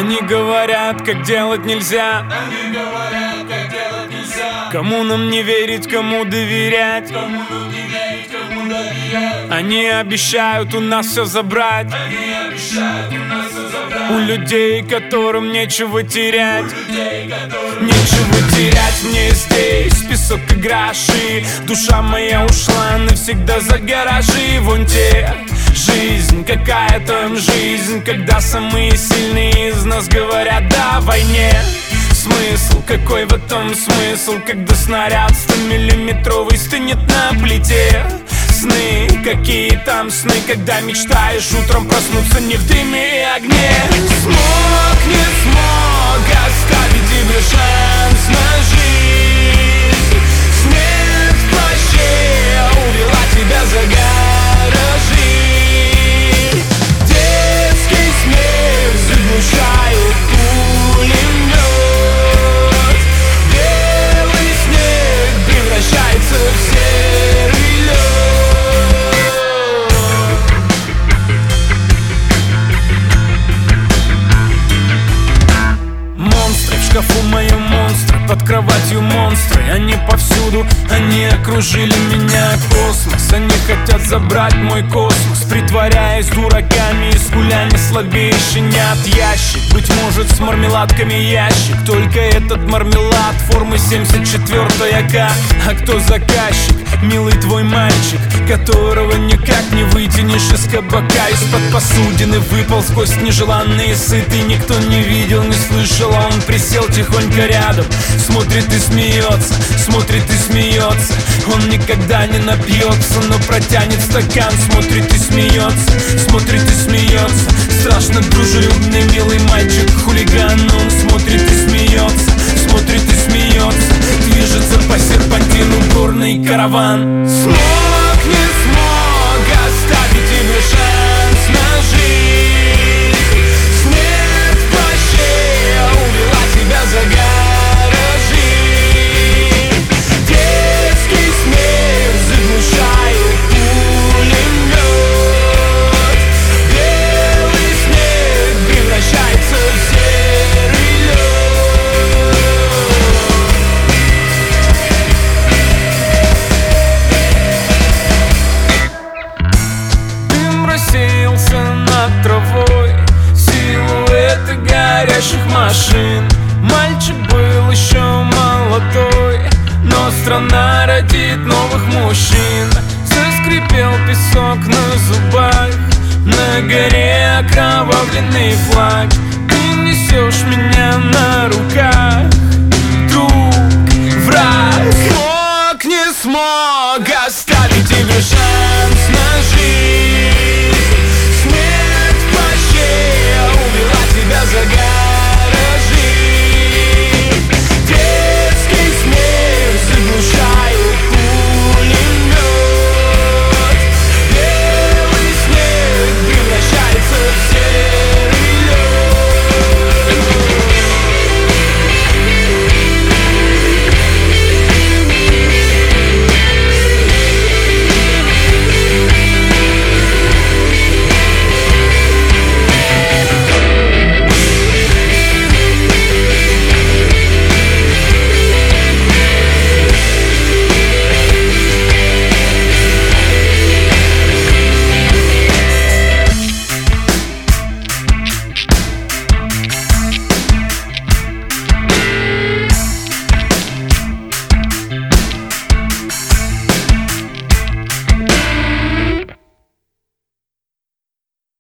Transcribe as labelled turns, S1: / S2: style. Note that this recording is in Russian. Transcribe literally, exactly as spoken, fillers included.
S1: Они говорят, как делать нельзя.
S2: Они говорят, как делать нельзя.
S1: Кому нам не верить, кому доверять?
S2: Кому нам не верить, кому доверять?
S1: Они обещают у нас все забрать.
S2: Они обещают у нас все забрать.
S1: У людей, которым нечего терять.
S2: У людей, которым
S1: Нечего терять мне здесь, песок и гроши. Душа моя ушла навсегда за гаражи. Вон те, жизнь, какая там жизнь, когда самые сильные из нас говорят да о войне. Смысл, какой в этом смысл, когда снаряд стомиллиметровый стынет на плите? Сны, какие там сны, когда мечтаешь утром проснуться не в дыме и огне. Смог, не смог оставить тебе шанс на жизнь. Смерть в плаще увела тебя за гаражи. Детский смех заглушает пулемет. Белый снег превращается в серый лед. Монстры в шкафу моем монстры, под кроватью монстры. Они повсюду, они окружили меня. Космос, они хотят забрать мой космос, притворяясь дураками и скуля не слабее щенят. Ящик, быть может с мармеладками ящик, только этот мармелад формы семьдесят четвёртая К. А кто заказчик? Милый твой мальчик, которого никак не вытянешь из кабака. Из-под посудины выпал сквозь нежеланные сыты. Никто не видел, не слышал, а он присел тихонько рядом. Смотрит и смеется, смотрит и смеется. Он никогда не напьется, но протянет стакан. Смотрит и смеется, смотрит и смеется. Страшно дружелюбный милый мальчик, хулиган. Он смотрит и смеется, смотрит и смеется. Движется по серпантину горный караван. Смог, не смог оставить тебе шанс на жизнь. Смерть в плаще увела тебя за гаражи. Детский смех заглушает пулемет. Белый снег превращается в серый лед. Рассеялся над травой силуэты горящих машин. Мальчик был еще молодой, но страна родит новых мужчин. Заскрипел песок на зубах, на горе окровавленный флаг. Ты несешь меня на руках, друг, враг. Смог, не смог